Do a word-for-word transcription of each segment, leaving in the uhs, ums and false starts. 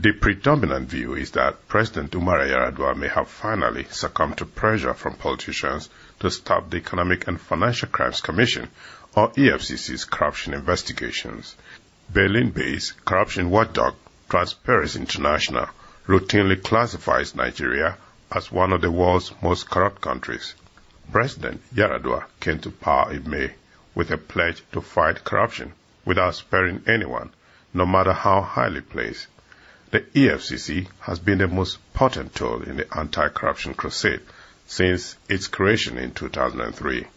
The predominant view is that President Umaru Yar'Adua may have finally succumbed to pressure from politicians to stop the Economic and Financial Crimes Commission, or E F C C's corruption investigations. Berlin-based corruption watchdog Transparency International routinely classifies Nigeria as one of the world's most corrupt countries. President Yar'Adua came to power in May with a pledge to fight corruption without sparing anyone, no matter how highly placed. The E F C C has been the most potent tool in the anti-corruption crusade since its creation in two thousand three.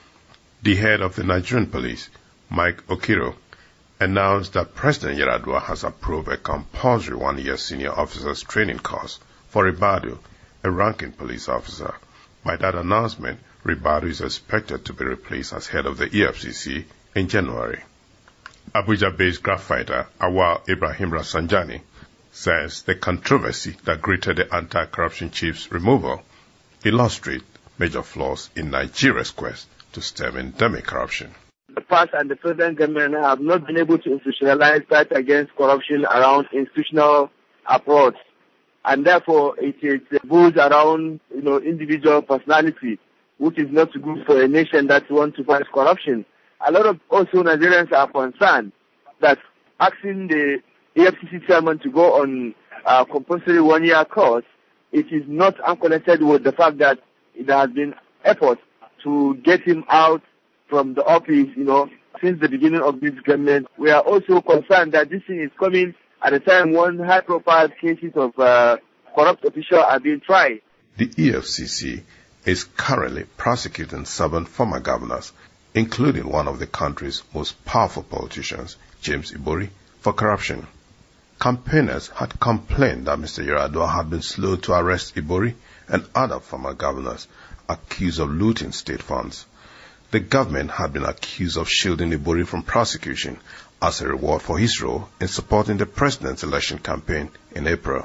The head of the Nigerian police, Mike Okiro, announced that President Yar'Adua has approved a compulsory one-year senior officers training course for Ribadu, a ranking police officer. By that announcement, Ribadu is expected to be replaced as head of the E F C C in January. Abuja-based graphwriter Awal Ibrahim Rafsanjani says the controversy that greeted the anti-corruption chief's removal illustrates major flaws in Nigeria's quest to stem endemic corruption. The past and the present government have not been able to institutionalize fight against corruption around institutional approach, and therefore it is built around, you know, individual personality, which is not good for a nation that wants to fight corruption. A lot of also Nigerians are concerned that asking the E F C C chairman to go on a compulsory one-year course, it is not unconnected with the fact that there has been efforts to get him out from the office, you know, since the beginning of this government. We are also concerned that this thing is coming at a time when high-profile cases of uh, corrupt officials are being tried. The E F C C is currently prosecuting seven former governors, including one of the country's most powerful politicians, James Ibori, for corruption. Campaigners had complained that Mister Yar'Adua had been slow to arrest Ibori and other former governors accused of looting state funds. The government had been accused of shielding Ibori from prosecution as a reward for his role in supporting the president's election campaign in April.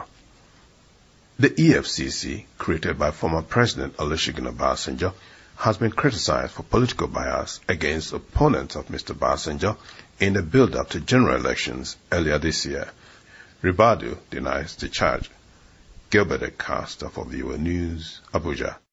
The E F C C, created by former President Olusegun Obasanjo, has been criticized for political bias against opponents of Mister Obasanjo in the build-up to general elections earlier this year. Ribadu denies the charge. Gilbert Eka, of Viewer News, Abuja.